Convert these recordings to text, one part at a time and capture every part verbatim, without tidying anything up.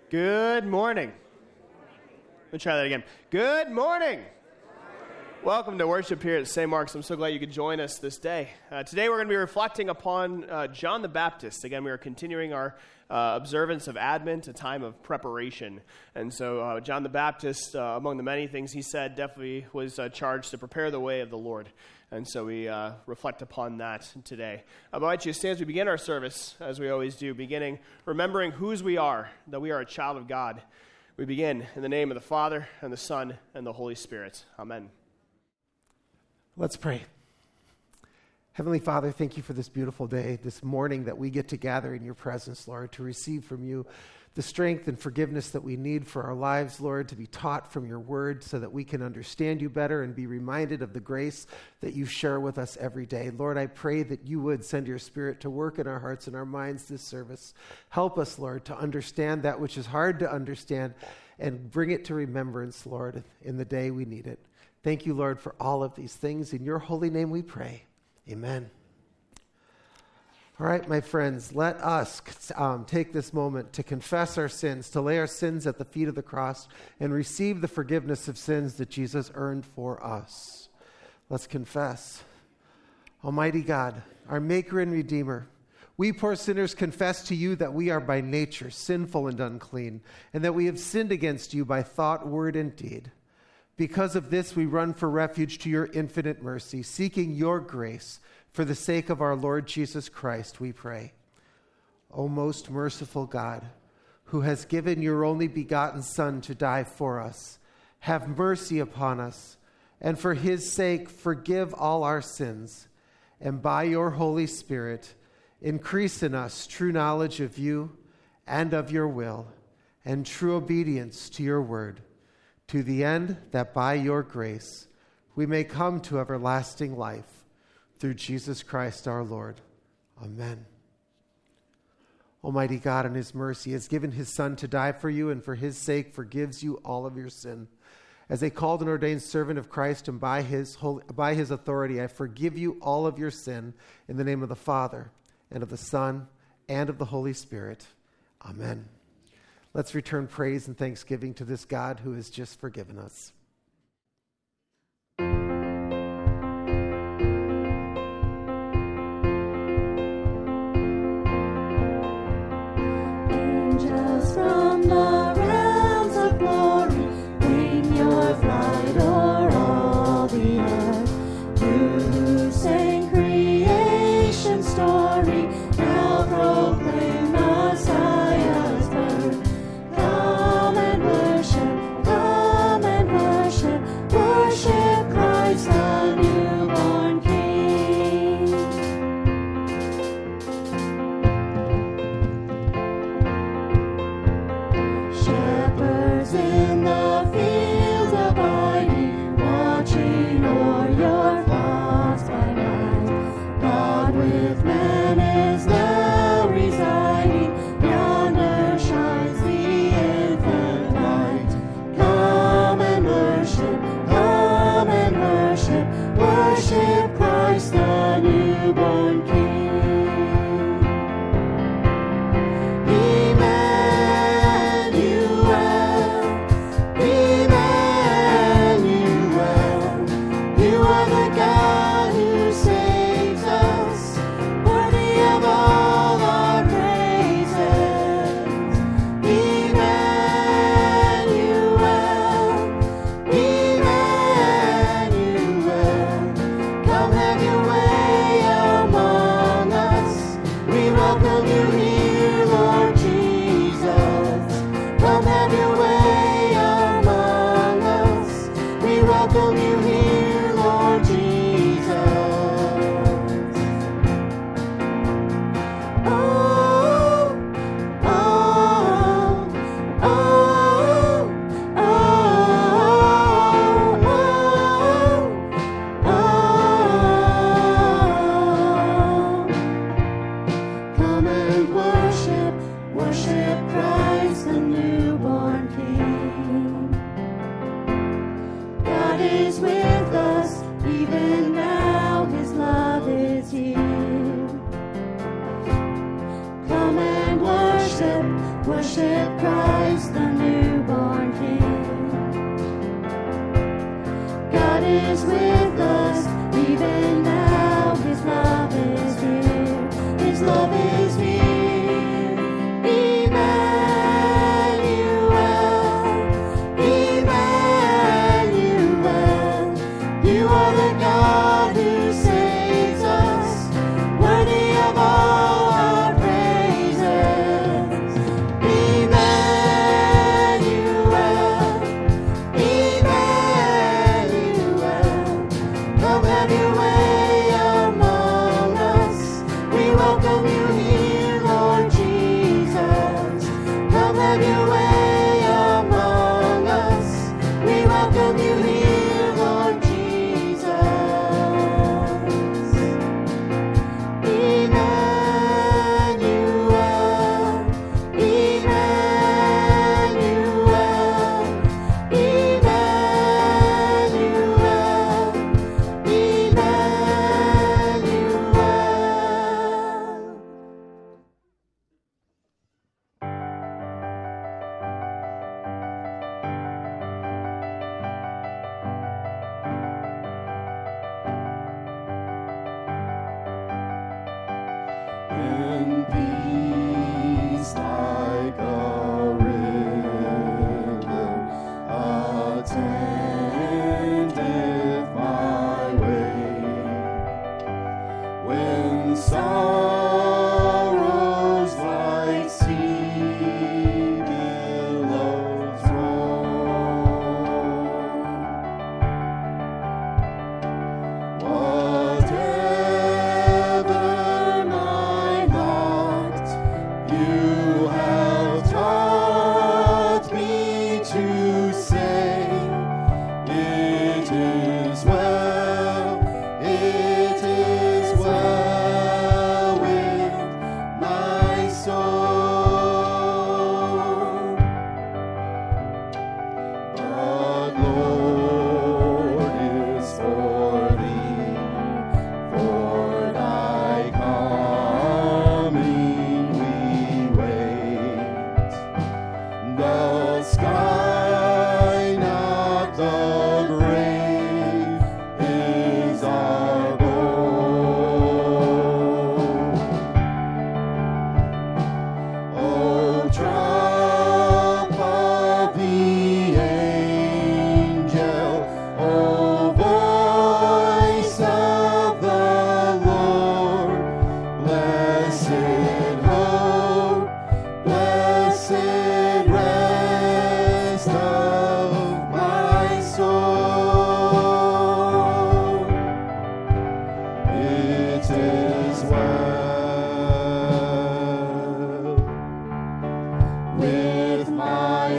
Good morning. Let me try that again. Good morning. Welcome to worship here at Saint Mark's. I'm so glad you could join us this day. Uh, today we're going to be reflecting upon uh, John the Baptist. Again, we are continuing our uh, observance of Advent, a time of preparation. And so uh, John the Baptist, uh, among the many things he said, definitely was uh, charged to prepare the way of the Lord. And so we uh, reflect upon that today. I invite you to stand as we begin our service, as we always do, beginning remembering whose we are, that we are a child of God. We begin in the name of the Father, and the Son, and the Holy Spirit. Amen. Let's pray. Heavenly Father, thank you for this beautiful day, this morning that we get to gather in your presence, Lord, to receive from you the strength and forgiveness that we need for our lives, Lord, to be taught from your word so that we can understand you better and be reminded of the grace that you share with us every day. Lord, I pray that you would send your Spirit to work in our hearts and our minds this service. Help us, Lord, to understand that which is hard to understand and bring it to remembrance, Lord, in the day we need it. Thank you, Lord, for all of these things. In your holy name we pray. Amen. All right, my friends, let us um, take this moment to confess our sins, to lay our sins at the feet of the cross, and receive the forgiveness of sins that Jesus earned for us. Let's confess. Almighty God, our Maker and Redeemer, we poor sinners confess to you that we are by nature sinful and unclean, and that we have sinned against you by thought, word, and deed. Because of this, we run for refuge to your infinite mercy, seeking your grace. For the sake of our Lord Jesus Christ, we pray. O most merciful God, who has given your only begotten Son to die for us, have mercy upon us, and for his sake forgive all our sins, and by your Holy Spirit increase in us true knowledge of you and of your will, and true obedience to your word, to the end that by your grace we may come to everlasting life. Through Jesus Christ our Lord. Amen. Almighty God in his mercy has given his Son to die for you, and for his sake forgives you all of your sin. As a called and ordained servant of Christ, and by his holy, by his authority, I forgive you all of your sin in the name of the Father, and of the Son, and of the Holy Spirit. Amen. Let's return praise and thanksgiving to this God who has just forgiven us. From the realms of glory, bring your flight o'er all the earth. You who sang creation's story, now proclaim Messiah's birth. Come and worship, come and worship, worship Christ the newborn King. Shepherds in the fields abiding, watching o'er your flocks by night. God with man is now residing, yonder shines the infant light. Come and worship, come and worship, worship Christ the newborn King. worship Christ, the newborn King. God is with us, even now. His love is here. His love is near. Emmanuel, Emmanuel, you are the God who saves us, worthy of all our praises. Emmanuel, Emmanuel, come have your way among us. We welcome you here, Lord Jesus. Come have your way among us. We welcome you here, Lord Jesus. Emmanuel, Emmanuel, Emmanuel, Emmanuel. And peace like a river attendeth my way. When sorrows like sea billows roll, whatever my lot, you have taught me to say, it is well, it is well with my soul. But Lord is for thee, for thy coming we wait. The sky, not the grave, is our goal. O trump of the angel, O voice of the Lord, blessed hope, blessed rest of my soul. It is well with my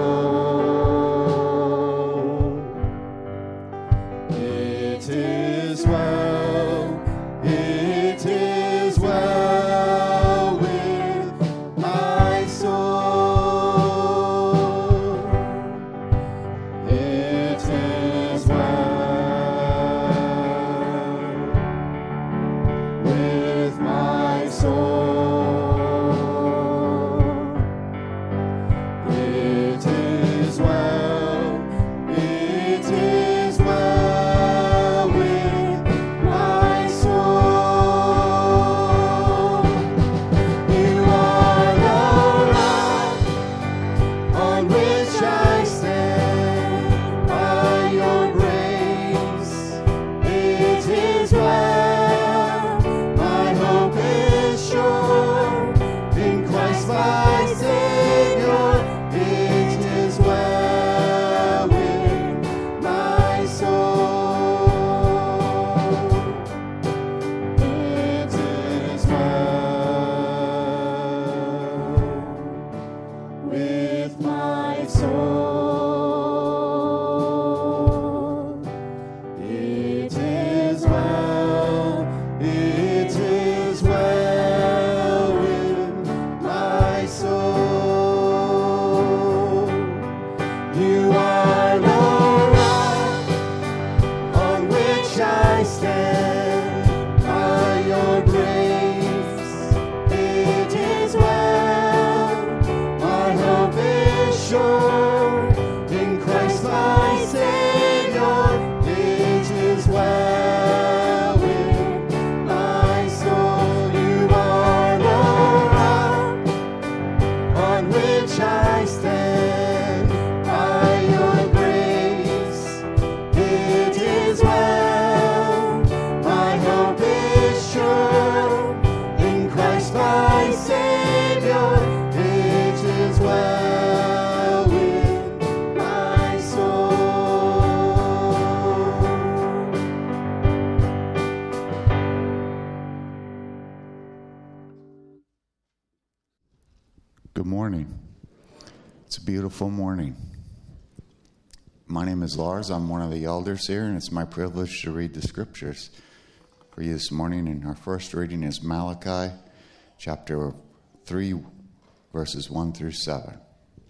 soul. It is well, it is well with my soul. It is well with my soul. It is well, it is well with my soul. You are the rock on which I stand, by your grace. It is well, my hope is sure in Christ my Savior. It is well with my soul. It is well with my soul. It is well, it is well with my soul. You are the rock on which I stand, by your grace. It is well, my sure. In Christ my Savior, it is well with my soul. You are the rock on which I stand. By your grace, it is well. My hope is sure. In Christ my Savior, it is well with my soul. Good morning. It's a beautiful morning. My name is Lars. I'm one of the elders here, and it's my privilege to read the scriptures for you this morning. And our first reading is Malachi chapter three, verses one through seven.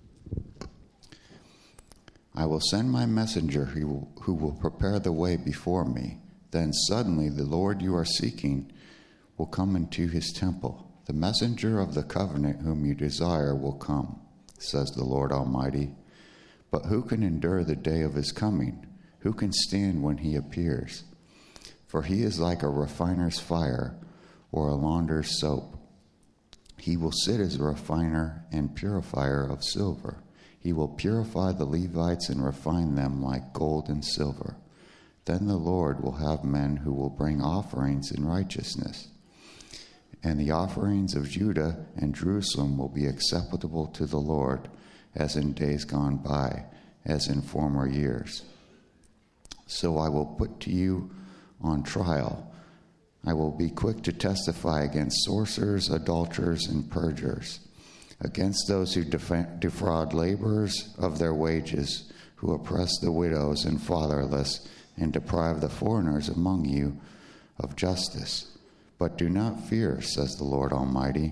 I will send my messenger who will, who will prepare the way before me. Then suddenly the Lord you are seeking will come into his temple. The messenger of the covenant whom you desire will come, says the Lord Almighty. But who can endure the day of his coming? Who can stand when he appears? For he is like a refiner's fire or a launderer's soap. He will sit as a refiner and purifier of silver. He will purify the Levites and refine them like gold and silver. Then the Lord will have men who will bring offerings in righteousness. And the offerings of Judah and Jerusalem will be acceptable to the Lord, as in days gone by, as in former years. So I will put to you on trial. I will be quick to testify against sorcerers, adulterers, and perjurers, against those who def- defraud laborers of their wages, who oppress the widows and fatherless, and deprive the foreigners among you of justice. But do not fear, says the Lord Almighty.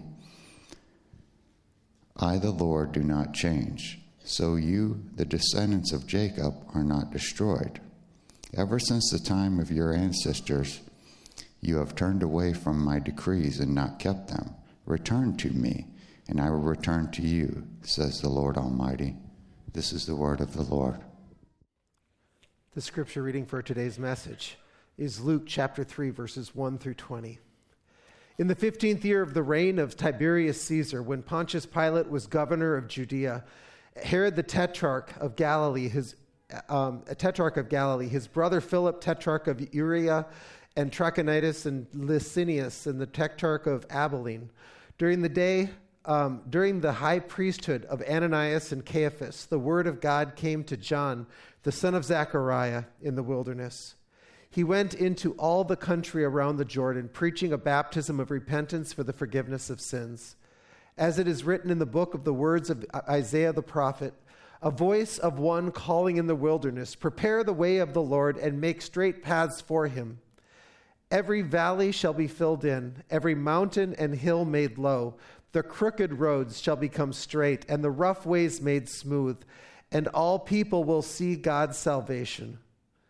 I, the Lord, do not change. So you, the descendants of Jacob, are not destroyed. Ever since the time of your ancestors, you have turned away from my decrees and not kept them. Return to me, and I will return to you, says the Lord Almighty. This is the word of the Lord. The scripture reading for today's message is Luke chapter three, verses one through twenty. In the fifteenth year of the reign of Tiberius Caesar, when Pontius Pilate was governor of Judea, Herod the tetrarch of Galilee, his um, tetrarch of Galilee, his brother Philip, tetrarch of Iturea, and Trachonitis and Licinius, and the tetrarch of Abilene, during the day, um, during the high priesthood of Ananias and Caiaphas, the word of God came to John, the son of Zechariah, in the wilderness. He went into all the country around the Jordan, preaching a baptism of repentance for the forgiveness of sins. As it is written in the book of the words of Isaiah the prophet, a voice of one calling in the wilderness, prepare the way of the Lord and make straight paths for him. Every valley shall be filled in, every mountain and hill made low. The crooked roads shall become straight, and the rough ways made smooth, and all people will see God's salvation.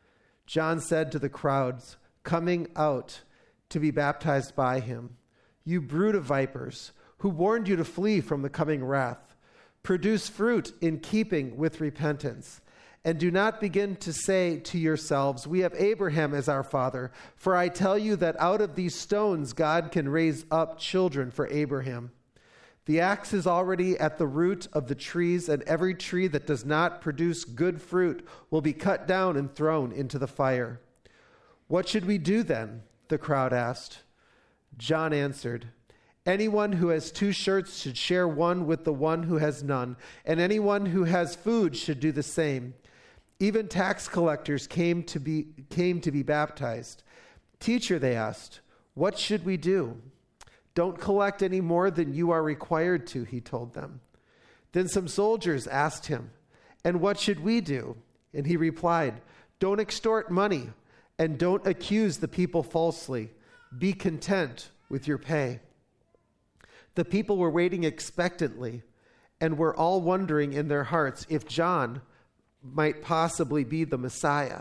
John said to the crowds coming out to be baptized by him, you brood of vipers, who warned you to flee from the coming wrath? Produce fruit in keeping with repentance. And do not begin to say to yourselves, we have Abraham as our father. For I tell you that out of these stones God can raise up children for Abraham. The axe is already at the root of the trees, and every tree that does not produce good fruit will be cut down and thrown into the fire. What should we do then? The crowd asked. John answered, anyone who has two shirts should share one with the one who has none, and anyone who has food should do the same. Even tax collectors came to be, came to be baptized. Teacher, they asked, what should we do? Don't collect any more than you are required to, he told them. Then some soldiers asked him, and what should we do? And he replied, don't extort money, and don't accuse the people falsely. Be content with your pay. The people were waiting expectantly, and were all wondering in their hearts if John might possibly be the Messiah.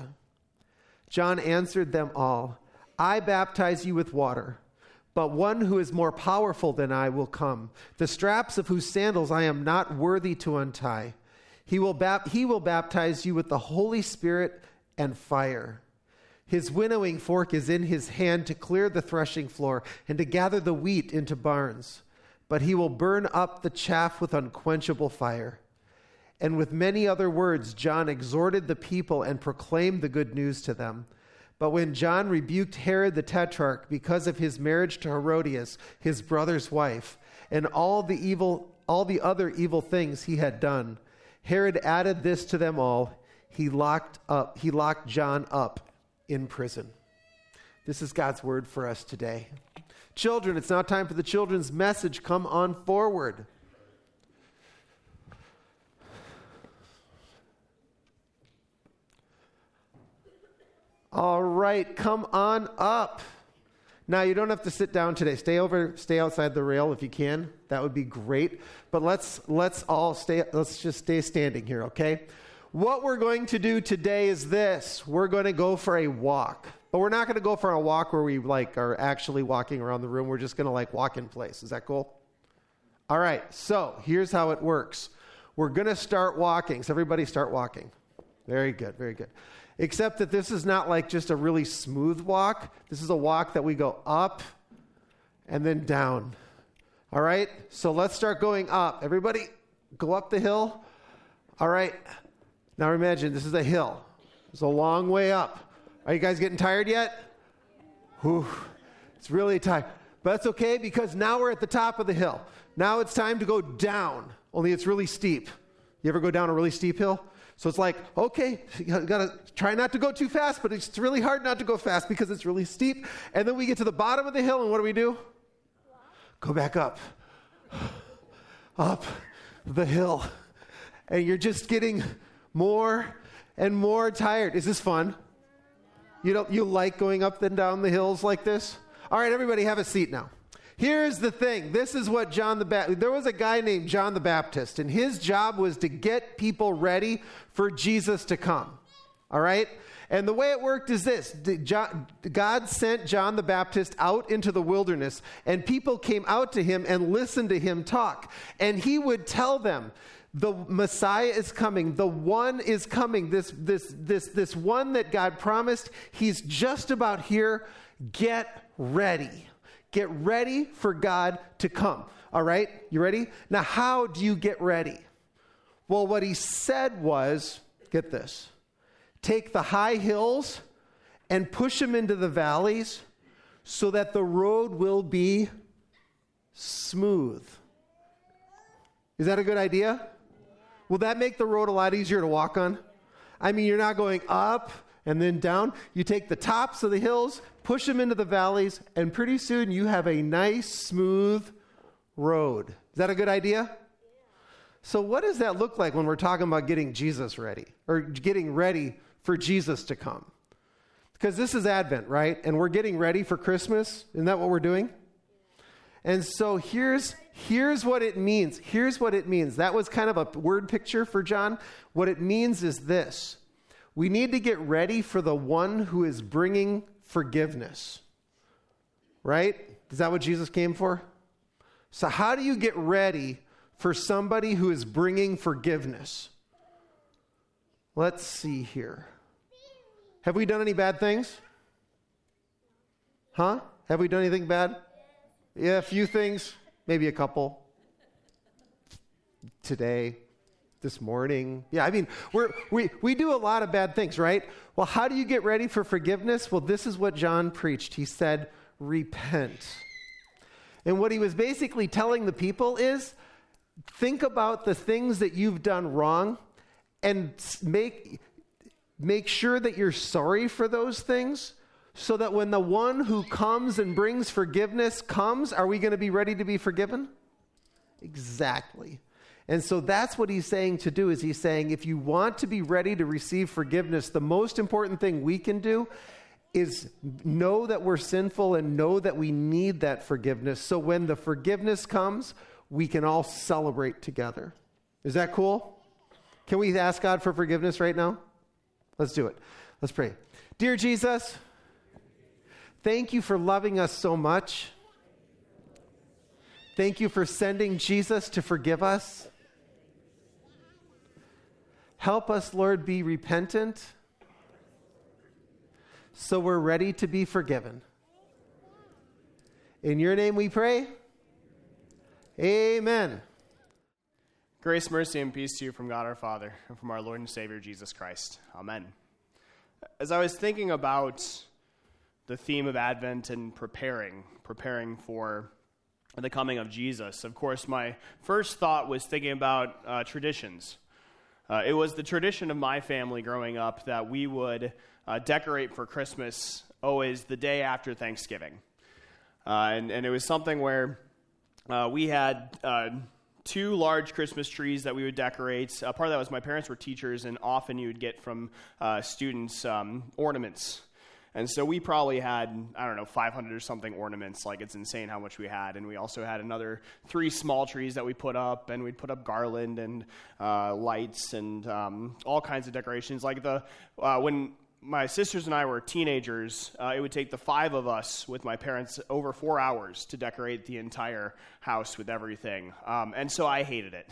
John answered them all, I baptize you with water, but one who is more powerful than I will come, the straps of whose sandals I am not worthy to untie. He will, bap- he will baptize you with the Holy Spirit and fire. His winnowing fork is in his hand to clear the threshing floor and to gather the wheat into barns. But he will burn up the chaff with unquenchable fire. And with many other words, John exhorted the people and proclaimed the good news to them. But when John rebuked Herod the Tetrarch because of his marriage to Herodias, his brother's wife, and all the evil, all the other evil things he had done, Herod added this to them all. He locked up, he locked John up in prison. This is God's word for us today. Children, it's now time for the children's message. Come on forward. All right, come on up. Now, you don't have to sit down today. Stay over, stay outside the rail if you can. That would be great. But let's let's all stay, let's just stay standing here, okay? What we're going to do today is this. We're going to go for a walk. But we're not going to go for a walk where we like are actually walking around the room. We're just going to like walk in place. Is that cool? All right, so here's how it works. We're going to start walking. So everybody start walking. Very good, very good. Except that this is not like just a really smooth walk. This is a walk that we go up and then down. All right? So let's start going up. Everybody go up the hill. All right. Now imagine this is a hill. It's a long way up. Are you guys getting tired yet? Whew. It's really tight. But that's okay because now we're at the top of the hill. Now it's time to go down. Only it's really steep. You ever go down a really steep hill? So it's like, okay, you got to try not to go too fast, but it's really hard not to go fast because it's really steep. And then we get to the bottom of the hill, and what do we do? Go back up. Up the hill. And you're just getting more and more tired. Is this fun? You don't, you like going up and down the hills like this? All right, everybody have a seat now. Here's the thing. This is what John the Baptist, there was a guy named John the Baptist, and his job was to get people ready for Jesus to come. All right? And the way it worked is this. God sent John the Baptist out into the wilderness, and people came out to him and listened to him talk. And he would tell them, the Messiah is coming. The one is coming. This, this, this, this one that God promised, he's just about here. Get ready. Get ready for God to come. All right? You ready? Now, how do you get ready? Well, what he said was, get this, take the high hills and push them into the valleys so that the road will be smooth. Is that a good idea? Will that make the road a lot easier to walk on? I mean, you're not going up and then down. You take the tops of the hills, push them into the valleys, and pretty soon you have a nice, smooth road. Is that a good idea? So what does that look like when we're talking about getting Jesus ready or getting ready for Jesus to come? Because this is Advent, right? And we're getting ready for Christmas. Isn't that what we're doing? And so here's here's what it means. Here's what it means. That was kind of a word picture for John. What it means is this. We need to get ready for the one who is bringing forgiveness. Right? Is that what Jesus came for? So how do you get ready for somebody who is bringing forgiveness? Let's see here. Have we done any bad things? Huh? Have we done anything bad? Yeah, a few things. Maybe a couple. Today. This morning. Yeah, I mean, we're, we we do a lot of bad things, right? Well, how do you get ready for forgiveness? Well, this is what John preached. He said, repent. And what he was basically telling the people is, think about the things that you've done wrong and make, make sure that you're sorry for those things so that when the one who comes and brings forgiveness comes, are we going to be ready to be forgiven? Exactly. And so that's what he's saying to do, is he's saying if you want to be ready to receive forgiveness, the most important thing we can do is know that we're sinful and know that we need that forgiveness. So when the forgiveness comes, we can all celebrate together. Is that cool? Can we ask God for forgiveness right now? Let's do it. Let's pray. Dear Jesus, thank you for loving us so much. Thank you for sending Jesus to forgive us. Help us, Lord, be repentant so we're ready to be forgiven. In your name we pray. Amen. Grace, mercy, and peace to you from God our Father and from our Lord and Savior Jesus Christ. Amen. As I was thinking about the theme of Advent and preparing, preparing for the coming of Jesus, of course, my first thought was thinking about uh, traditions. Uh, it was the tradition of my family growing up that we would uh, decorate for Christmas always the day after Thanksgiving. Uh, and, and it was something where uh, we had uh, two large Christmas trees that we would decorate. Uh, part of that was my parents were teachers, and often you would get from uh, students um, ornaments. And so we probably had, I don't know, five hundred or something ornaments. Like, it's insane how much we had. And we also had another three small trees that we put up, and we'd put up garland and uh, lights and um, all kinds of decorations. Like the uh, when my sisters and I were teenagers, uh, it would take the five of us with my parents over four hours to decorate the entire house with everything. Um, and so I hated it.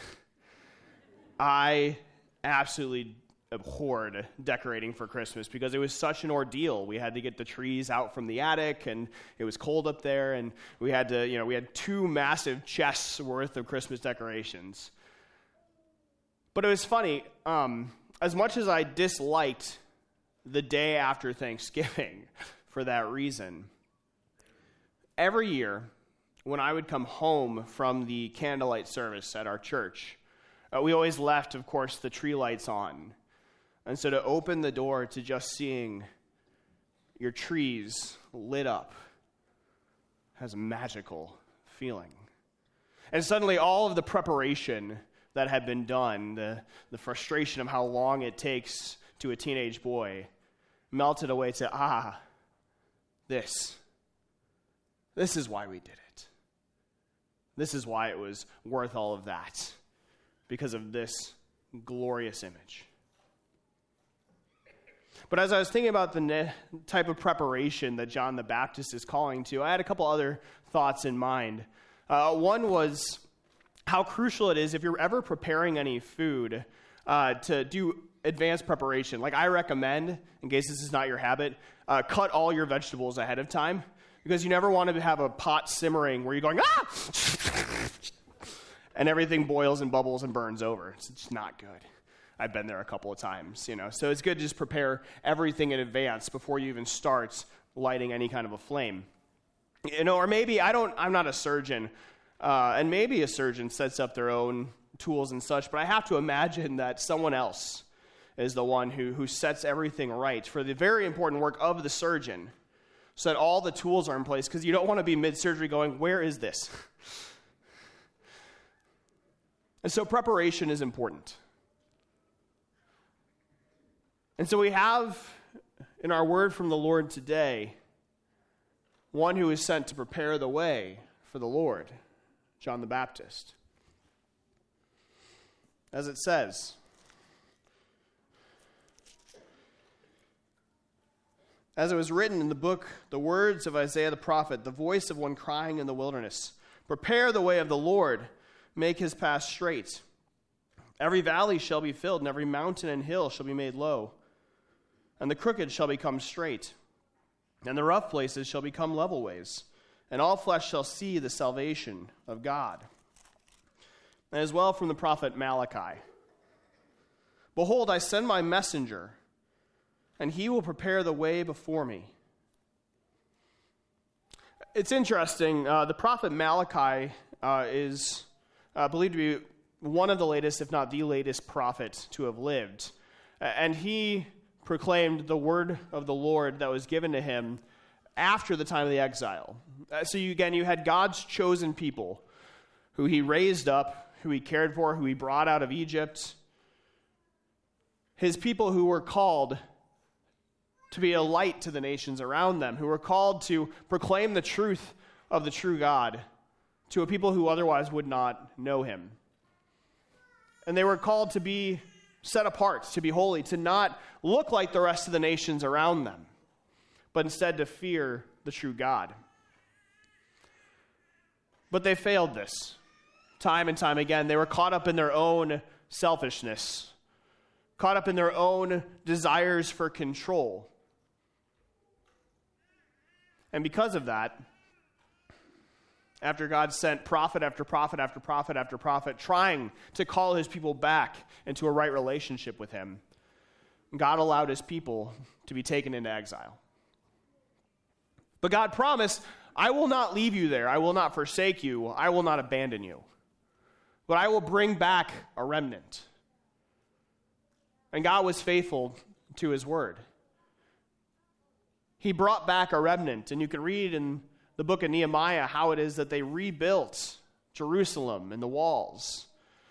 I absolutely abhorred decorating for Christmas because it was such an ordeal. We had to get the trees out from the attic, and it was cold up there, and we had to, you know, we had two massive chests worth of Christmas decorations. But it was funny, um, as much as I disliked the day after Thanksgiving for that reason, every year when I would come home from the candlelight service at our church, uh, we always left, of course, the tree lights on. And so to open the door to just seeing your trees lit up has a magical feeling. And suddenly all of the preparation that had been done, the, the frustration of how long it takes to a teenage boy, melted away to, ah, this. This is why we did it. This is why it was worth all of that, because of this glorious image. But as I was thinking about the ne- type of preparation that John the Baptist is calling to, I had a couple other thoughts in mind. Uh, one was how crucial it is if you're ever preparing any food uh, to do advanced preparation. Like, I recommend, in case this is not your habit, uh, cut all your vegetables ahead of time, because you never want to have a pot simmering where you're going, ah! and everything boils and bubbles and burns over. It's just not good. I've been there a couple of times, you know. So it's good to just prepare everything in advance before you even start lighting any kind of a flame. You know, or maybe, I don't, I'm not a surgeon, uh, and maybe a surgeon sets up their own tools and such, but I have to imagine that someone else is the one who, who sets everything right for the very important work of the surgeon, so that all the tools are in place, because you don't want to be mid-surgery going, where is this? And so preparation is important. And so we have in our word from the Lord today one who is sent to prepare the way for the Lord, John the Baptist. As it says, as it was written in the book, the words of Isaiah the prophet, the voice of one crying in the wilderness, prepare the way of the Lord, make his path straight. Every valley shall be filled, and every mountain and hill shall be made low. And the crooked shall become straight, and the rough places shall become level ways, and all flesh shall see the salvation of God. And as well from the prophet Malachi, behold, I send my messenger, and he will prepare the way before me. It's interesting, uh, the prophet Malachi uh, is uh, believed to be one of the latest, if not the latest prophet to have lived. And he proclaimed the word of the Lord that was given to him after the time of the exile. Uh, so you, again, you had God's chosen people who he raised up, who he cared for, who he brought out of Egypt. His people who were called to be a light to the nations around them, who were called to proclaim the truth of the true God to a people who otherwise would not know him. And they were called to be set apart, to be holy, to not look like the rest of the nations around them, but instead to fear the true God. But they failed this time and time again. They were caught up in their own selfishness. caught up in their own desires for control. And because of that, after God sent prophet after prophet after prophet after prophet trying to call his people back into a right relationship with him, God allowed his people to be taken into exile. But God promised, I will not leave you there. I will not forsake you. I will not abandon you. But I will bring back a remnant. And God was faithful to his word. He brought back a remnant, and you can read in the book of Nehemiah how it is that they rebuilt Jerusalem and the walls.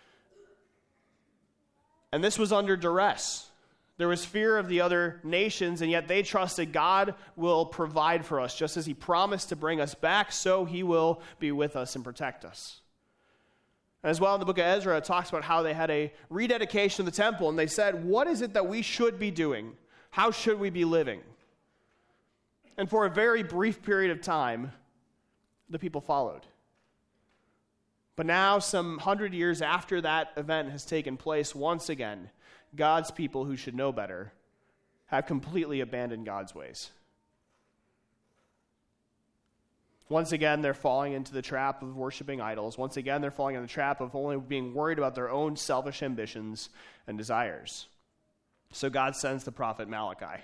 And this was under duress. There was fear of the other nations, and yet they trusted God will provide for us. Just as he promised to bring us back, so he will be with us and protect us. As well, in the book of Ezra, it talks about how they had a rededication of the temple, and they said, what is it that we should be doing? How should we be living? And for a very brief period of time, the people followed. But now, some hundred years after that event has taken place, once again, God's people who should know better have completely abandoned God's ways. Once again, they're falling into the trap of worshiping idols. Once again, they're falling into the trap of only being worried about their own selfish ambitions and desires. So God sends the prophet Malachi.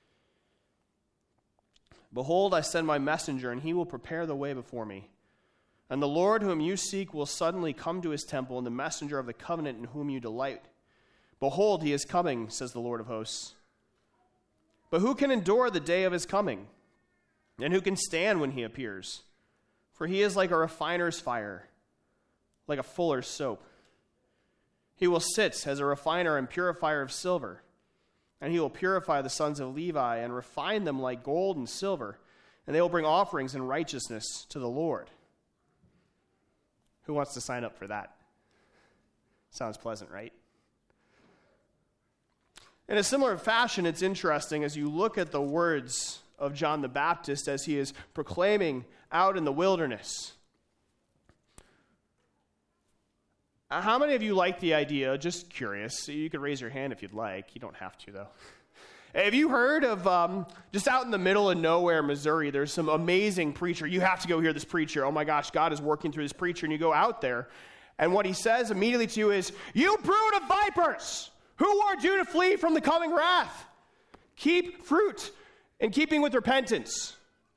Behold, I send my messenger, and he will prepare the way before me. And the Lord whom you seek will suddenly come to his temple, and the messenger of the covenant in whom you delight. Behold, he is coming, says the Lord of hosts. But who can endure the day of his coming? And who can stand when he appears? For he is like a refiner's fire, like a fuller's soap. He will sit as a refiner and purifier of silver. And he will purify the sons of Levi and refine them like gold and silver. And they will bring offerings in righteousness to the Lord. Who wants to sign up for that? Sounds pleasant, right? In a similar fashion, it's interesting as you look at the words of John the Baptist as he is proclaiming out in the wilderness. How many of you like the idea, just curious, you can raise your hand if you'd like, you don't have to though. Have you heard of, um, just out in the middle of nowhere, Missouri, there's some amazing preacher, you have to go hear this preacher, oh my gosh, God is working through this preacher, and you go out there, and what he says immediately to you is, you brood of vipers, who warned you to flee from the coming wrath? Keep fruit in keeping with repentance.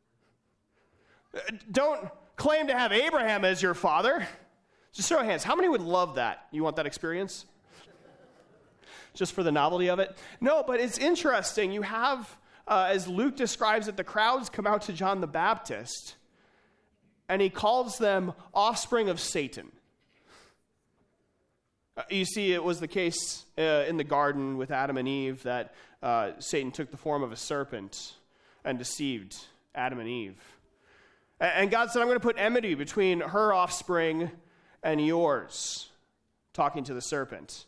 Don't claim to have Abraham as your father. Just show of hands. How many would love that? You want that experience? Just for the novelty of it? No, but it's interesting. You have, uh, as Luke describes it, the crowds come out to John the Baptist, and he calls them offspring of Satan. Uh, you see, it was the case uh, in the garden with Adam and Eve that uh, Satan took the form of a serpent and deceived Adam and Eve. And God said, I'm going to put enmity between her offspring and yours, talking to the serpent.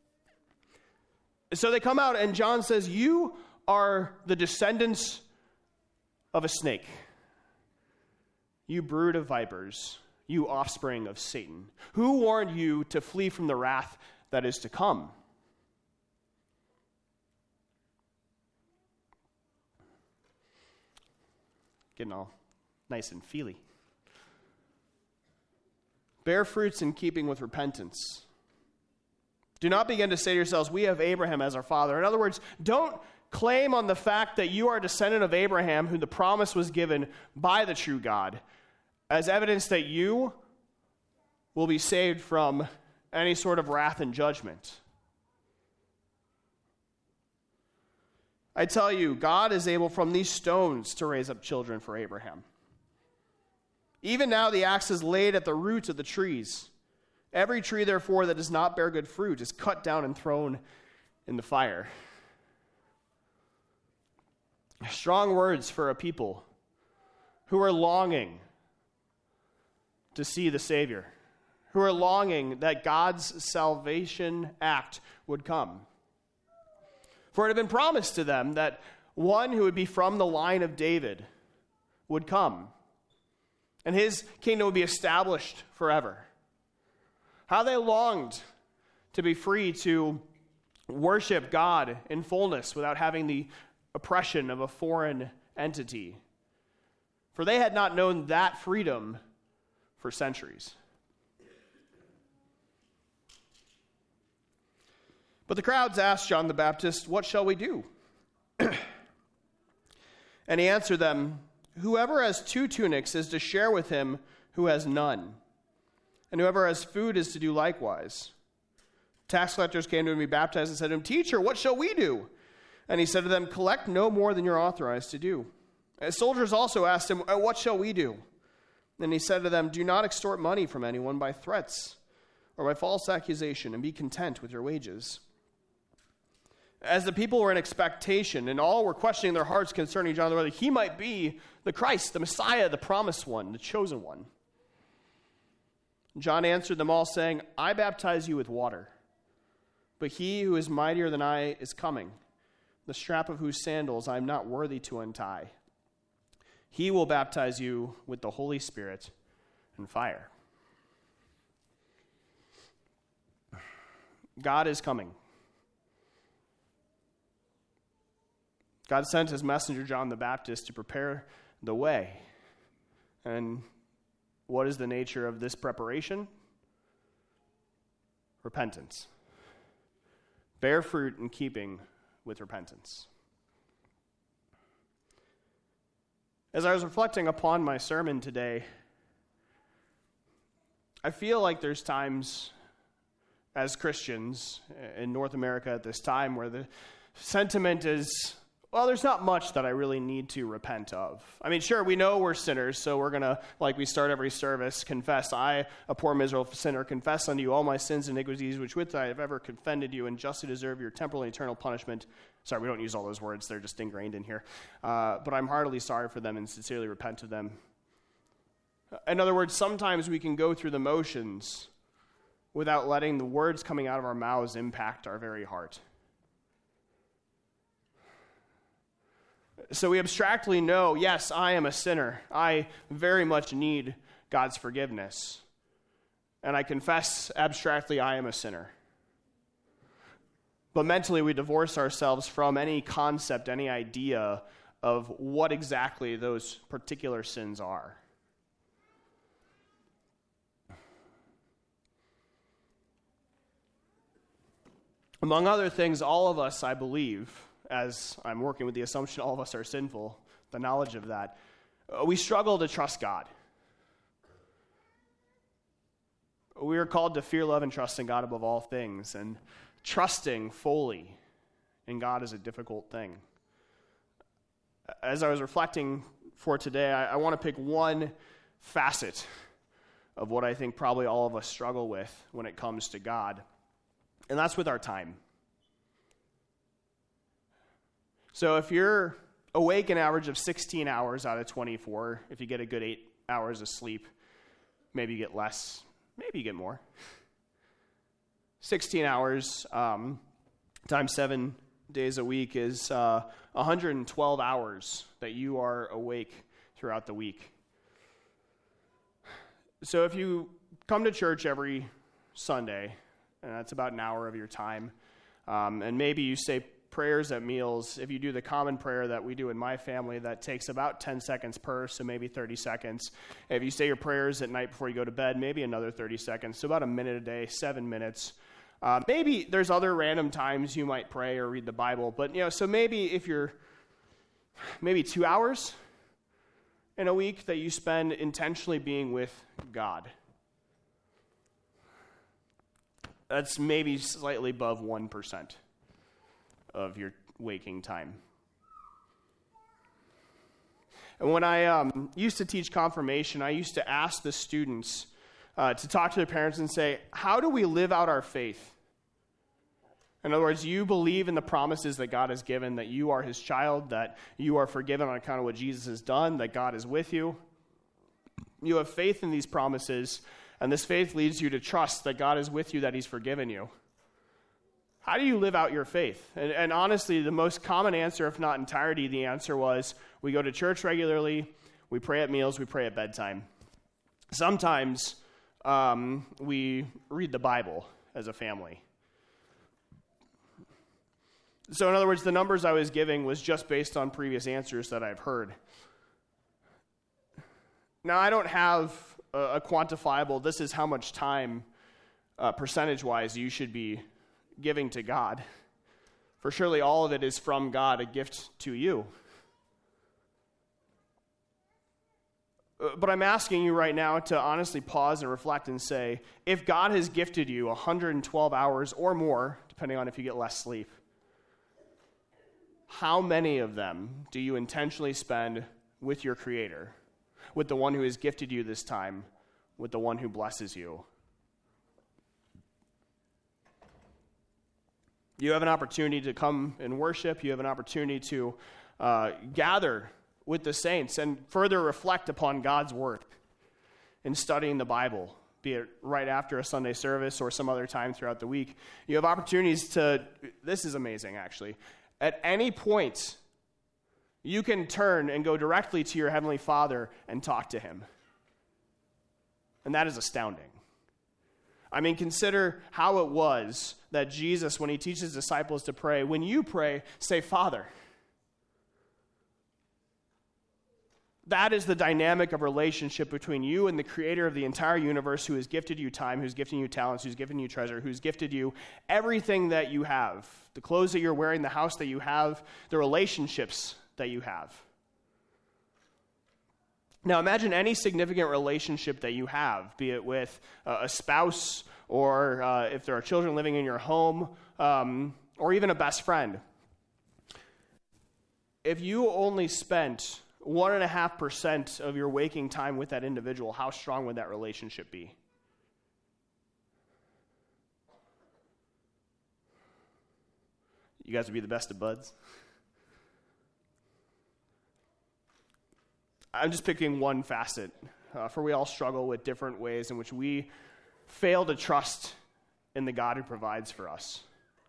So they come out, and John says, you are the descendants of a snake. You brood of vipers, you offspring of Satan. Who warned you to flee from the wrath that is to come? Getting all nice and feely. Bear fruits in keeping with repentance. Do not begin to say to yourselves, we have Abraham as our father. In other words, don't claim on the fact that you are a descendant of Abraham, who the promise was given by the true God, as evidence that you will be saved from any sort of wrath and judgment. I tell you, God is able from these stones to raise up children for Abraham. Even now the axe is laid at the roots of the trees. Every tree, therefore, that does not bear good fruit is cut down and thrown in the fire. Strong words for a people who are longing to see the Savior, who are longing that God's salvation act would come. For it had been promised to them that one who would be from the line of David would come, and his kingdom would be established forever. How they longed to be free to worship God in fullness without having the oppression of a foreign entity. For they had not known that freedom for centuries. But the crowds asked John the Baptist, "What shall we do?" And he answered them, "Whoever has two tunics is to share with him who has none, and whoever has food is to do likewise." Tax collectors came to him to be baptized and said to him, "Teacher, what shall we do?" And he said to them, "Collect no more than you're authorized to do." And soldiers also asked him, "What shall we do?" And he said to them, "Do not extort money from anyone by threats or by false accusation, and be content with your wages." As the people were in expectation, and all were questioning their hearts concerning John, whether he might be the Christ, the Messiah, the promised one, the chosen one. John answered them all, saying, "I baptize you with water, but he who is mightier than I is coming, the strap of whose sandals I am not worthy to untie. He will baptize you with the Holy Spirit and fire." God is coming. God sent his messenger, John the Baptist, to prepare the way. And what is the nature of this preparation? Repentance. Bear fruit in keeping with repentance. As I was reflecting upon my sermon today, I feel like there's times as Christians in North America at this time where the sentiment is, well, there's not much that I really need to repent of. I mean, sure, we know we're sinners, so we're going to, like we start every service, confess, "I, a poor miserable sinner, confess unto you all my sins and iniquities, which with I have ever offended you, and justly deserve your temporal and eternal punishment." Sorry, we don't use all those words. They're just ingrained in here. Uh, but I'm heartily sorry for them and sincerely repent of them. In other words, sometimes we can go through the motions without letting the words coming out of our mouths impact our very heart. So we abstractly know, yes, I am a sinner. I very much need God's forgiveness. And I confess abstractly I am a sinner. But mentally we divorce ourselves from any concept, any idea of what exactly those particular sins are. Among other things, all of us, I believe, as I'm working with the assumption all of us are sinful, the knowledge of that, uh, we struggle to trust God. We are called to fear, love, and trust in God above all things, and trusting fully in God is a difficult thing. As I was reflecting for today, I, I want to pick one facet of what I think probably all of us struggle with when it comes to God, and that's with our time. So if you're awake an average of sixteen hours out of twenty-four, if you get a good eight hours of sleep, maybe you get less, maybe you get more. sixteen hours um, times seven days a week is uh, one hundred twelve hours that you are awake throughout the week. So if you come to church every Sunday, and that's about an hour of your time, um, and maybe you say prayers at meals, if you do the common prayer that we do in my family, that takes about ten seconds per, so maybe thirty seconds. If you say your prayers at night before you go to bed, maybe another thirty seconds, so about a minute a day, seven minutes. Uh, maybe there's other random times you might pray or read the Bible, but, you know, so maybe if you're, maybe two hours in a week that you spend intentionally being with God. That's maybe slightly above one percent. Of your waking time. And when I um, used to teach confirmation, I used to ask the students uh, to talk to their parents and say, how do we live out our faith? In other words, you believe in the promises that God has given, that you are his child, that you are forgiven on account of what Jesus has done, that God is with you. You have faith in these promises, and this faith leads you to trust that God is with you, that he's forgiven you. How do you live out your faith? And, and honestly, the most common answer, if not entirety, the answer was, we go to church regularly, we pray at meals, we pray at bedtime. Sometimes um, we read the Bible as a family. So in other words, the numbers I was giving was just based on previous answers that I've heard. Now, I don't have a, a quantifiable, this is how much time, uh, percentage-wise, you should be giving to God. For surely all of it is from God, a gift to you. Uh, but I'm asking you right now to honestly pause and reflect and say, if God has gifted you one hundred twelve hours or more, depending on if you get less sleep, how many of them do you intentionally spend with your Creator, with the one who has gifted you this time, with the one who blesses you? You have an opportunity to come and worship. You have an opportunity to uh, gather with the saints and further reflect upon God's word in studying the Bible, be it right after a Sunday service or some other time throughout the week. You have opportunities to, this is amazing actually, at any point, you can turn and go directly to your Heavenly Father and talk to Him. And that is astounding. I mean, consider how it was that Jesus, when He teaches His disciples to pray, when you pray, say, Father. That is the dynamic of relationship between you and the Creator of the entire universe, who has gifted you time, who's gifted you talents, who's given you treasure, who's gifted you everything that you have, the clothes that you're wearing, the house that you have, the relationships that you have. Now imagine any significant relationship that you have, be it with uh, a spouse, or uh, if there are children living in your home, um, or even a best friend. If you only spent one and a half percent of your waking time with that individual, how strong would that relationship be? You guys would be the best of buds. I'm just picking one facet, uh, for we all struggle with different ways in which we fail to trust in the God who provides for us.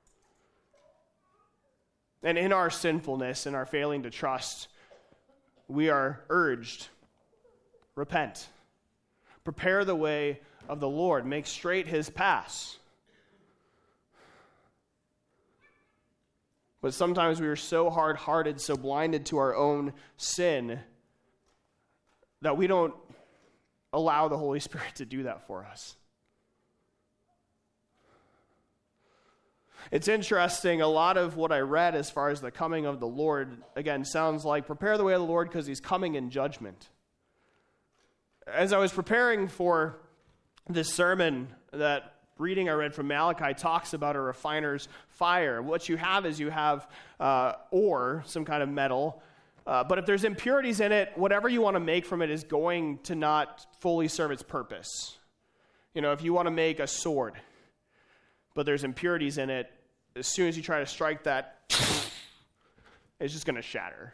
And in our sinfulness and our failing to trust, we are urged, repent, prepare the way of the Lord, make straight His paths. But sometimes we are so hard-hearted, so blinded to our own sin, that we don't allow the Holy Spirit to do that for us. It's interesting, a lot of what I read as far as the coming of the Lord, again, sounds like prepare the way of the Lord because He's coming in judgment. As I was preparing for this sermon, that reading I read from Malachi talks about a refiner's fire. What you have is you have uh, ore, some kind of metal, uh, but if there's impurities in it, whatever you want to make from it is going to not fully serve its purpose. You know, if you want to make a sword, but there's impurities in it, as soon as you try to strike that, it's just going to shatter.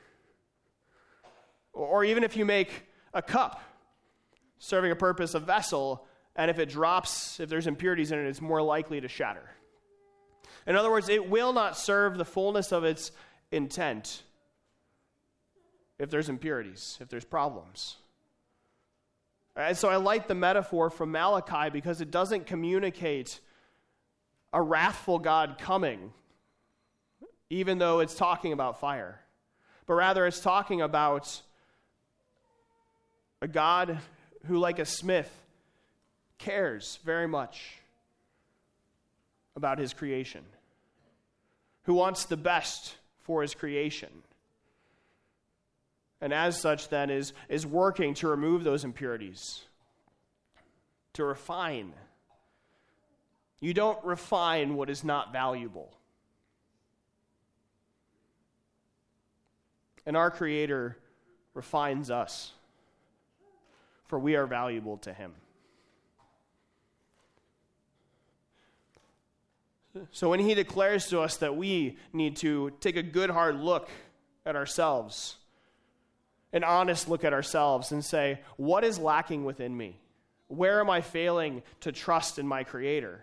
Or even if you make a cup, serving a purpose, a vessel, and if it drops, if there's impurities in it, it's more likely to shatter. In other words, it will not serve the fullness of its intent if there's impurities, if there's problems. And so I like the metaphor from Malachi because it doesn't communicate a wrathful God coming, even though it's talking about fire. But rather it's talking about a God who, like a smith, cares very much about His creation, who wants the best for His creation, and as such then is, is working to remove those impurities, to refine. You don't refine what is not valuable. And our Creator refines us, for we are valuable to Him. So when He declares to us that we need to take a good hard look at ourselves, an honest look at ourselves, and say, what is lacking within me? Where am I failing to trust in my Creator?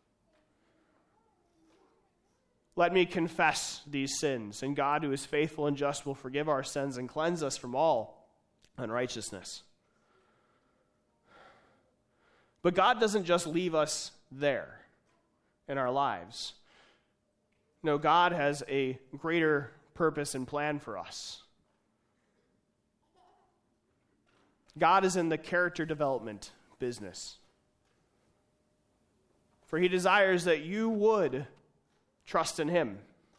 Let me confess these sins, and God, who is faithful and just, will forgive our sins and cleanse us from all unrighteousness. But God doesn't just leave us there in our lives. No, God has a greater purpose and plan for us. God is in the character development business. For he desires that you would trust in him.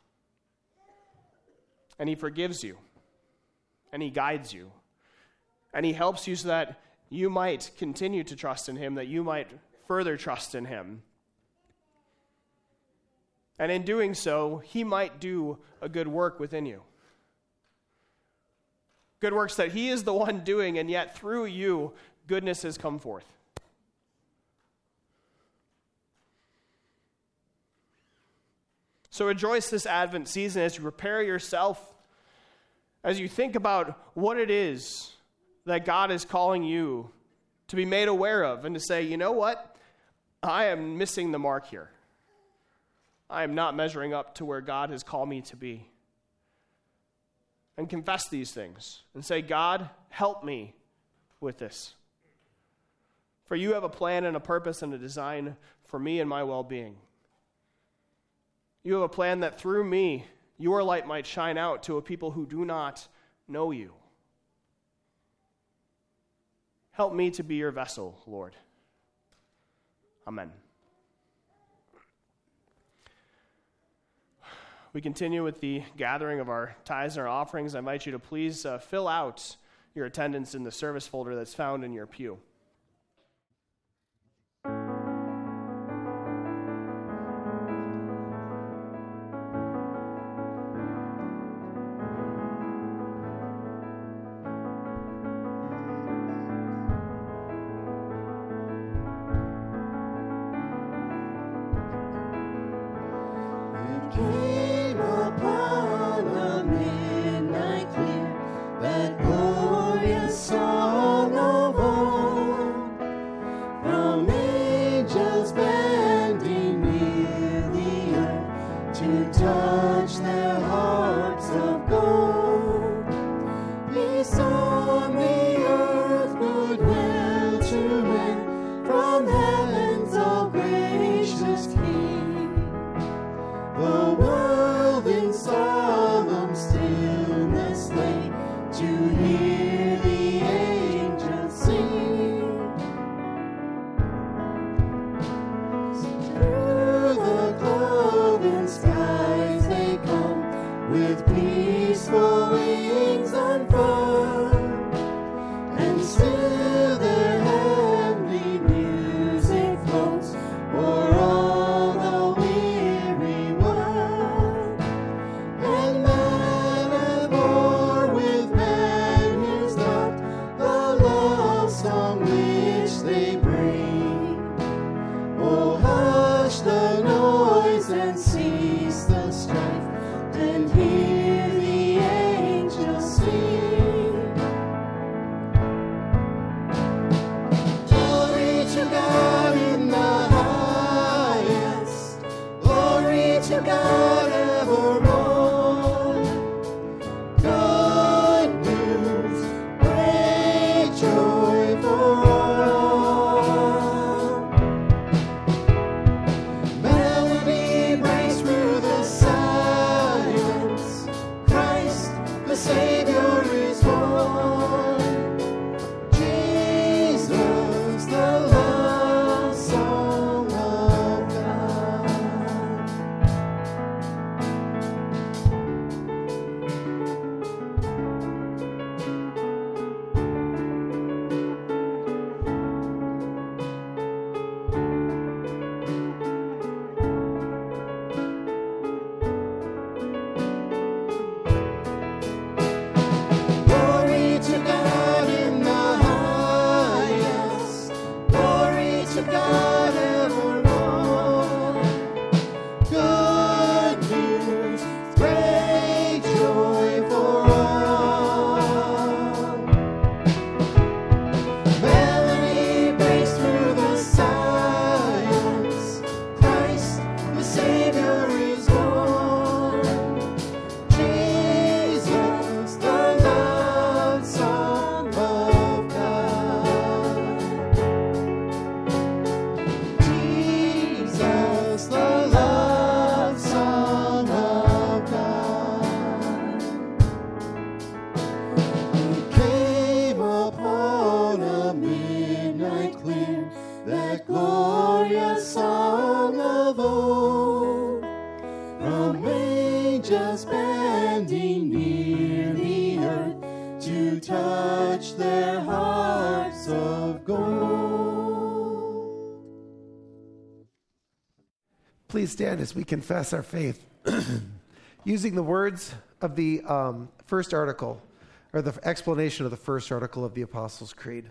And he forgives you. And he guides you. And he helps you so that you might continue to trust in him, that you might further trust in him. And in doing so, he might do a good work within you. Good works that he is the one doing, and yet through you, goodness has come forth. So rejoice this Advent season as you prepare yourself, as you think about what it is that God is calling you to be made aware of, and to say, you know what? I am missing the mark here. I am not measuring up to where God has called me to be. And confess these things and say, God, help me with this. For you have a plan and a purpose and a design for me and my well-being. You have a plan that through me, your light might shine out to a people who do not know you. Help me to be your vessel, Lord. Amen. We continue with the gathering of our tithes and our offerings. I invite you to please uh, fill out your attendance in the service folder that's found in your pew. Came upon a midnight clear, that glorious song of old, from angels bending near the earth to touch their harps of gold. Peace on the earth, goodwill to men, from heaven's all gracious King. The world in solemn stillness lay to hear the angels sing. Through the cloven skies they come, with peaceful wings unfurled, and still their heavenly music floats o'er all the weary world. And man abhor with man hears not the love song which they bring. Oh, hush the noise and cease the strife, and hear the angels sing. Glory to God in the highest, glory to God evermore. Good news, great joy for all. Melody breaks through the silence, Christ the Savior is born. Jesus, the love song of God. angels bending near the earth to touch their hearts of gold. Please stand as we confess our faith. Using the words of the um, first article, or the explanation of the first article of the Apostles' Creed.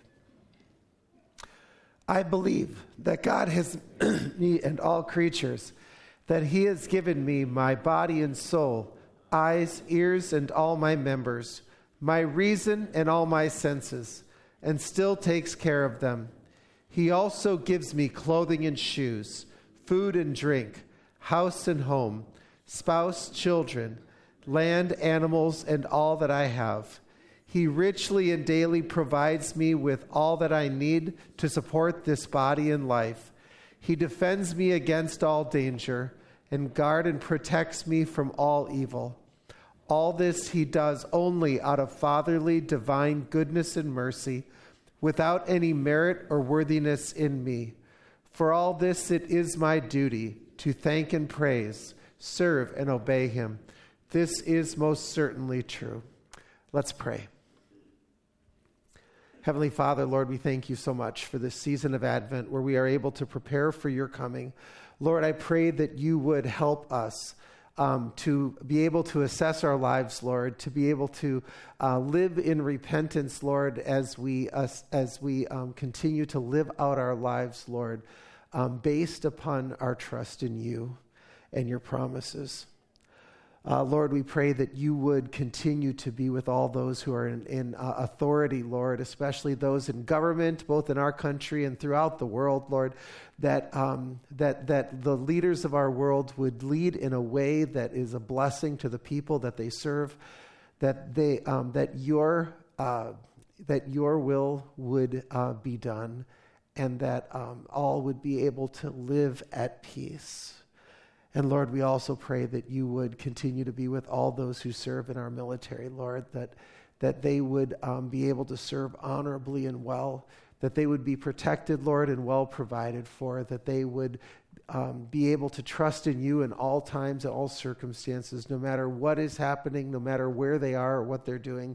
I believe that God has me and all creatures, that he has given me my body and soul, eyes, ears, and all my members, my reason and all my senses, and still takes care of them. He also gives me clothing and shoes, food and drink, house and home, spouse, children, land, animals, and all that I have. He richly and daily provides me with all that I need to support this body and life. He defends me against all danger and guards and protects me from all evil. All this he does only out of fatherly, divine goodness and mercy, without any merit or worthiness in me. For all this it is my duty to thank and praise, serve and obey him. This is most certainly true. Let's pray. Heavenly Father, Lord, we thank you so much for this season of Advent where we are able to prepare for your coming. Lord, I pray that you would help us um, to be able to assess our lives, Lord, to be able to uh, live in repentance, Lord, as we uh, as we um, continue to live out our lives, Lord, um, based upon our trust in you and your promises. Uh, Lord, we pray that you would continue to be with all those who are in, in uh, authority, Lord, especially those in government, both in our country and throughout the world, Lord, that um, that that the leaders of our world would lead in a way that is a blessing to the people that they serve, that they um, that your uh, that your will would uh, be done, and that um, all would be able to live at peace. And Lord, we also pray that you would continue to be with all those who serve in our military, Lord, that that they would um, be able to serve honorably and well, that they would be protected, Lord, and well provided for, that they would um, be able to trust in you in all times, in all circumstances, no matter what is happening, no matter where they are or what they're doing,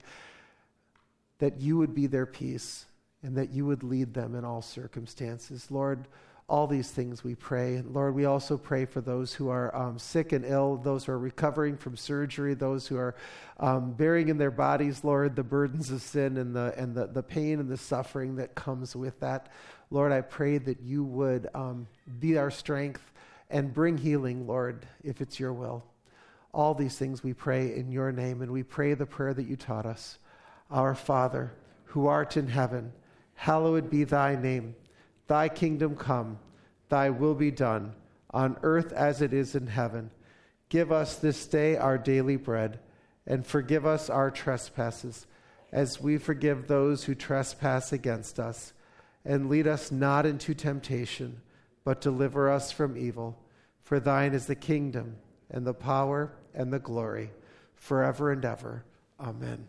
that you would be their peace and that you would lead them in all circumstances. Lord, all these things we pray. And Lord, we also pray for those who are um, sick and ill, those who are recovering from surgery, those who are um, bearing in their bodies, Lord, the burdens of sin and the and the, the pain and the suffering that comes with that. Lord, I pray that you would um, be our strength and bring healing, Lord, if it's your will. All these things we pray in your name, and we pray the prayer that you taught us. Our Father, who art in heaven, hallowed be thy name. Thy kingdom come, thy will be done, on earth as it is in heaven. Give us this day our daily bread, and forgive us our trespasses, as we forgive those who trespass against us. And lead us not into temptation, but deliver us from evil. For thine is the kingdom, and the power, and the glory, forever and ever. Amen.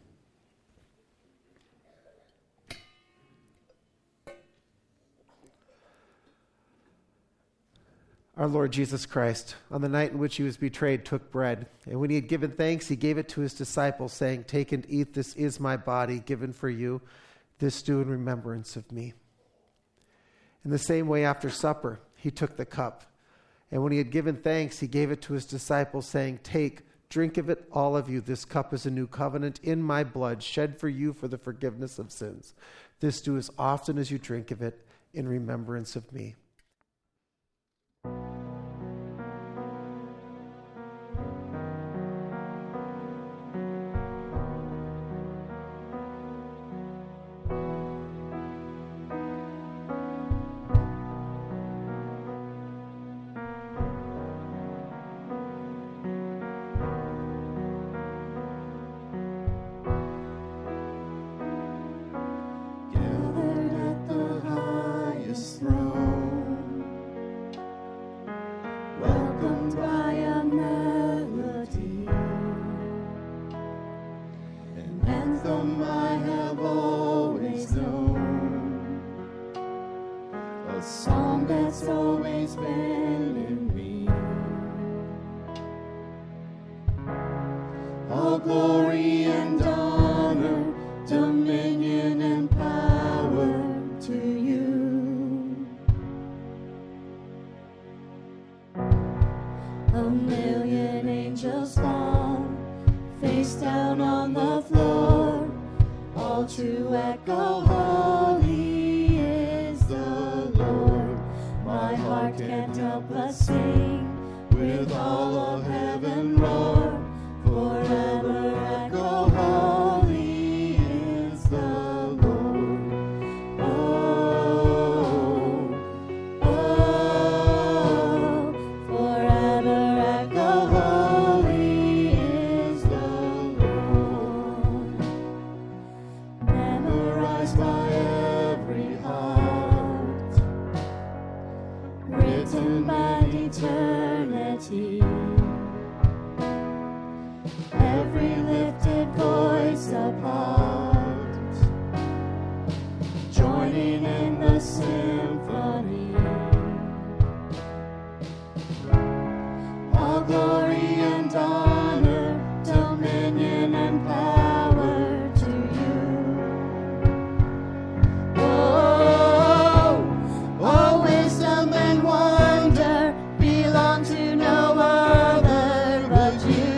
Our Lord Jesus Christ, on the night in which he was betrayed, took bread. And when he had given thanks, he gave it to his disciples, saying, "Take and eat, this is my body given for you. This do in remembrance of me." In the same way, after supper, he took the cup. And when he had given thanks, he gave it to his disciples, saying, "Take, drink of it, all of you. This cup is a new covenant in my blood, shed for you for the forgiveness of sins. This do as often as you drink of it in remembrance of me." Gathered at the highest throne, All glory and honor, dominion and power to you. A million angels fall, face down on the floor, all to echo, holy is the Lord. My heart can't help but sing, with all of heaven roar, forever echo, holy is the Lord. Oh, oh, forever echo, holy is the Lord. Memorized by every heart, written by eternity. Every lifted voice apart, joining in the symphony. All glory and honor, dominion and power to you. Oh, all wisdom and wonder belong to no other but you.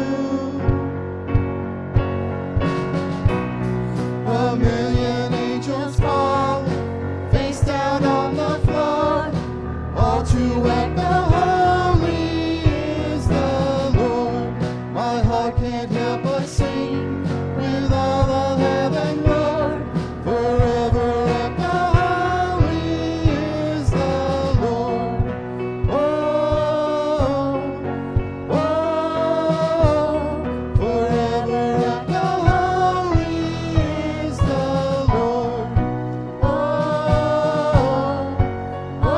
A million angels fall, face down on the floor, all to echo, holy is the Lord. My heart can't help but sing, with all of heaven roar, forever echo, holy is the Lord. Oh, oh, forever echo, holy is the Lord. Oh, oh,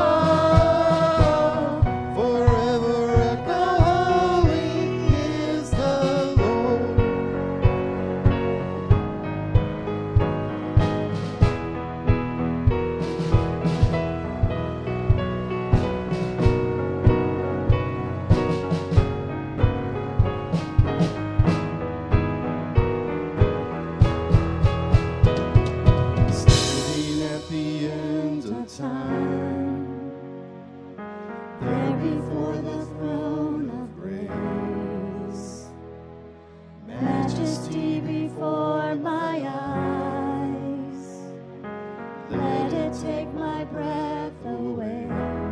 forever echo, holy is the Lord. Standing at the end of time, there before the throne of grace, majesty before my eyes, let it take my breath away.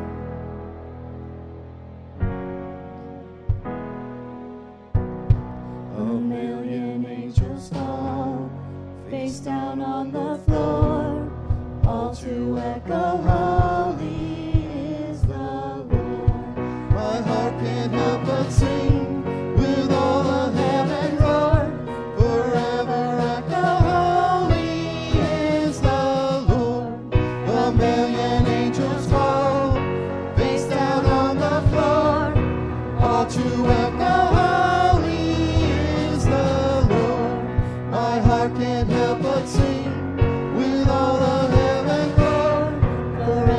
A million angels fall, face down on the floor, all to echo, holy is the Lord. My heart can't help but sing, with all of heaven roar, forever echo, holy is the Lord. A million angels fall, face down on the floor, all to echo, holy is the Lord. My heart can't help but sing, with all of heaven roar, forever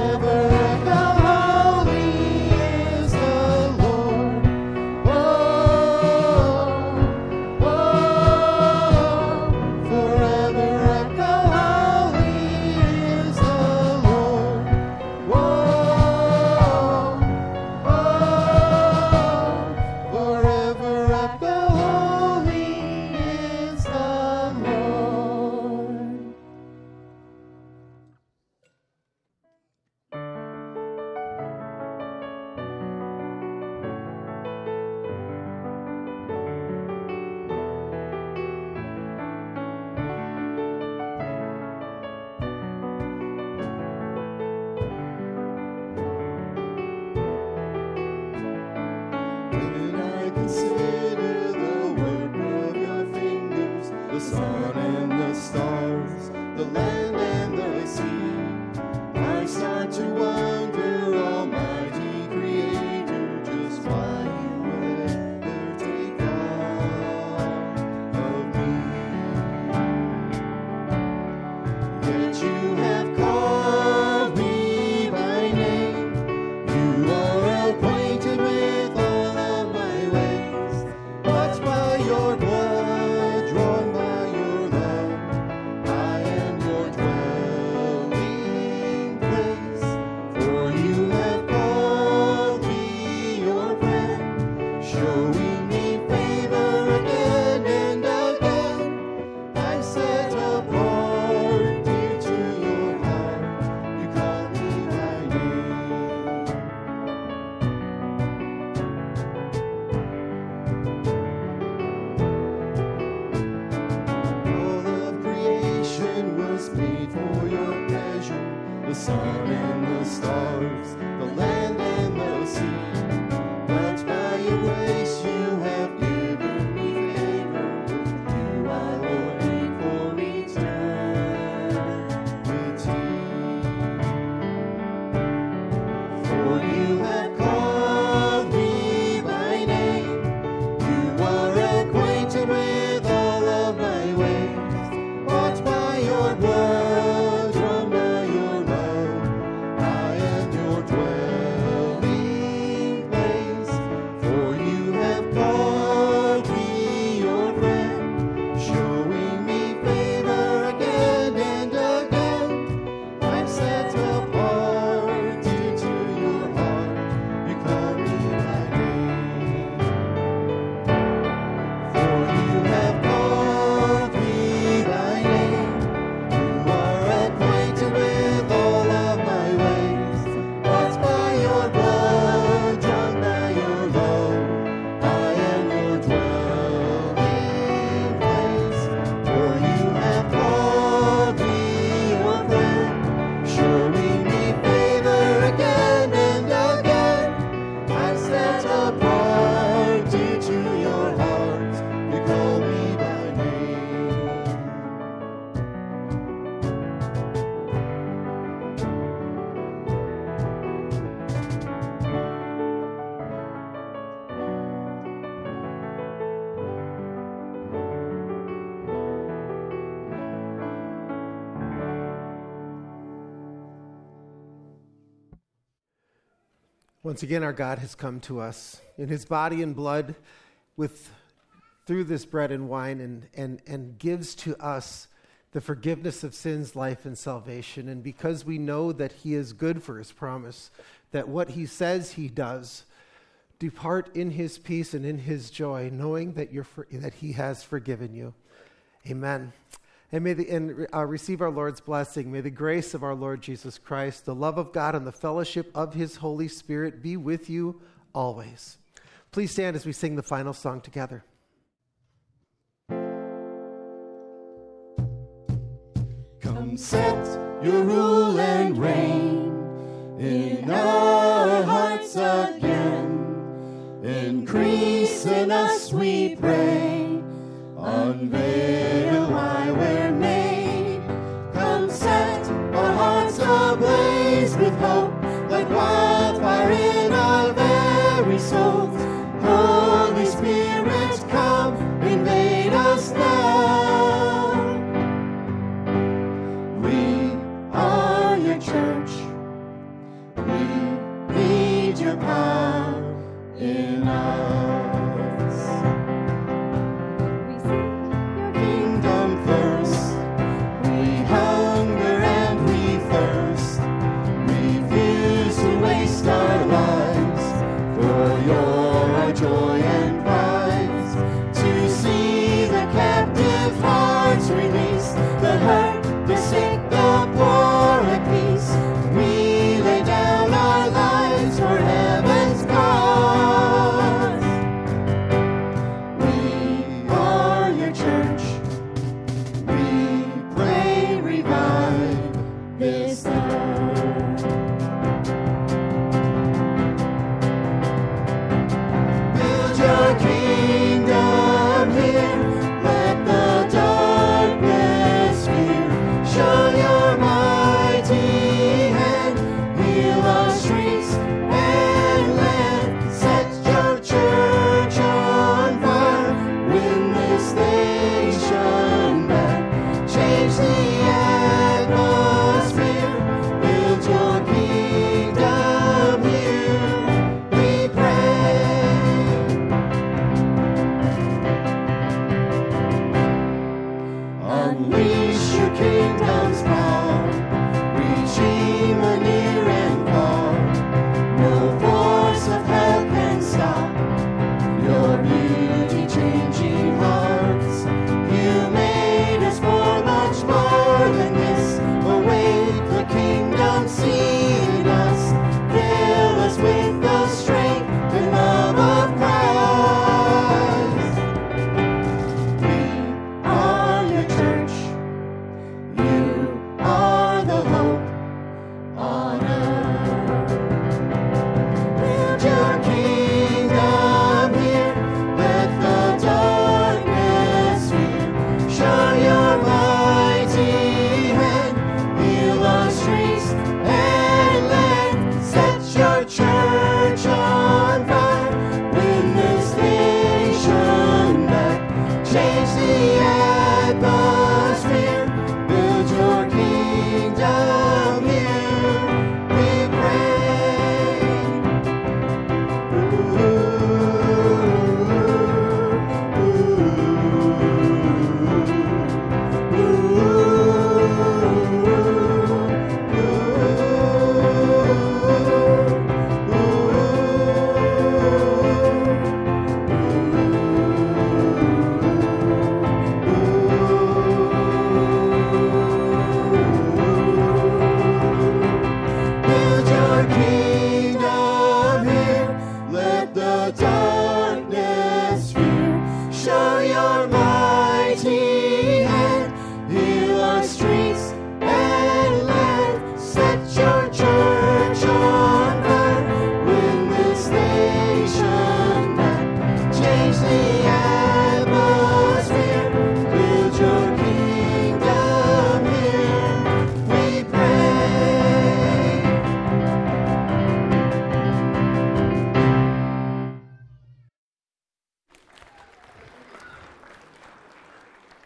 showing me favor again and again. I'm set apart, dear to your heart. You call me by name. All of creation was made for your pleasure. The sun and the stars, the land and the sea. But by your grace you have given me favor. With you I will aim for eternity. For you have called me by name. You are acquainted with all of my ways. Bought by your blood, drawn by your love, I am your dwelling place. For you have called me your friend, showing me favor again and again. I'm set apart, dear to your heart. You call me by name. For you have called me by name. You are acquainted with all of my ways. Bought by your blood, drawn by your love, I am your dwelling place. For you have called me your friend, showing me favor again and again. I'm set apart, dear to your heart. You call me by name. Once again, our God has come to us in his body and blood with through this bread and wine and, and, and gives to us the forgiveness of sins, life, and salvation. And because we know that he is good for his promise, that what he says he does, depart in his peace and in his joy, knowing that you're for, that he has forgiven you. Amen. And may the, and uh, receive our Lord's blessing. May the grace of our Lord Jesus Christ, the love of God, and the fellowship of his Holy Spirit be with you always. Please stand as we sing the final song together. Come set your rule and reign in our hearts again. Increase in us, we pray. Unveil why we're made. Come set our hearts ablaze with hope, like wildfire in our very souls. Holy Spirit, come, invade us now. We are your church. We need your power in us. We seek your kingdom.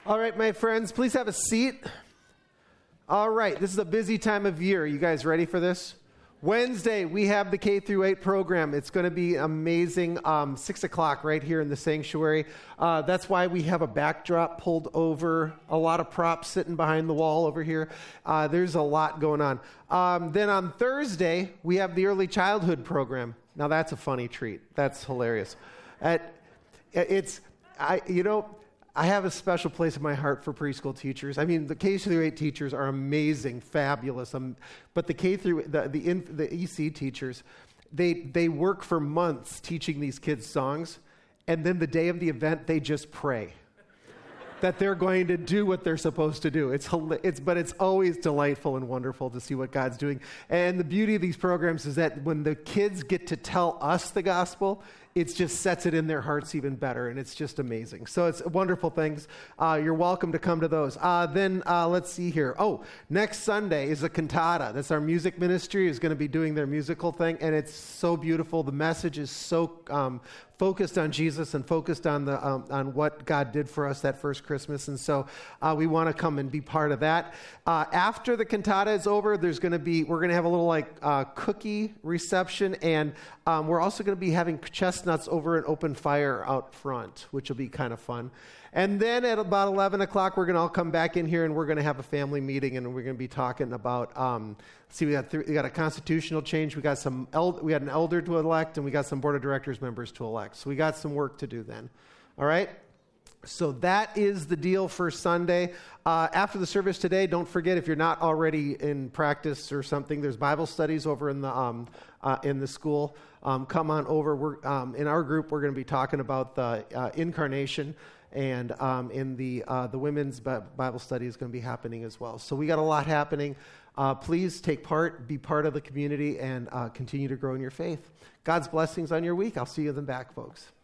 All right, my friends, please have a seat. All right, this is a busy time of year. You guys ready for this? Wednesday, we have the K through eight program. It's going to be amazing. Um, six o'clock right here in the sanctuary. Uh, that's why we have a backdrop pulled over, a lot of props sitting behind the wall over here. Uh, there's a lot going on. Um, then on Thursday, we have the early childhood program. Now that's a funny treat. That's hilarious. At, it's, I, you know, I have a special place in my heart for preschool teachers. I mean, the K through eight teachers are amazing, fabulous. Um, but the K through the the, in, the E C teachers, they they work for months teaching these kids songs, and then the day of the event, they just pray that they're going to do what they're supposed to do. It's it's but it's always delightful and wonderful to see what God's doing. And the beauty of these programs is that when the kids get to tell us the gospel, it just sets it in their hearts even better, and it's just amazing. So it's wonderful things. Uh, you're welcome to come to those. Uh, then uh, let's see here. Oh, next Sunday is a cantata. That's our music ministry is going to be doing their musical thing, and it's so beautiful. The message is so um, focused on Jesus and focused on the um, on what God did for us that first Christmas, and so uh, we want to come and be part of that. Uh, after the cantata is over, there's going to be we're going to have a little like uh, cookie reception, and um, we're also going to be having chestnuts over an open fire out front, which will be kind of fun. And then at about eleven o'clock, we're going to all come back in here, and we're going to have a family meeting, and we're going to be talking about. Um, see, we got th- we got a constitutional change. We got some. El- we had an elder to elect, and we got some board of directors members to elect. So we got some work to do then. All right. So that is the deal for Sunday. Uh, after the service today, don't forget, if you're not already in practice or something, there's Bible studies over in the um, uh, in the school. Um, come on over. We're um, in our group. We're going to be talking about the uh, incarnation, and um, in the uh, the women's Bible study is going to be happening as well. So we got a lot happening. Uh, please take part, be part of the community, and uh, continue to grow in your faith. God's blessings on your week. I'll see you then back, folks.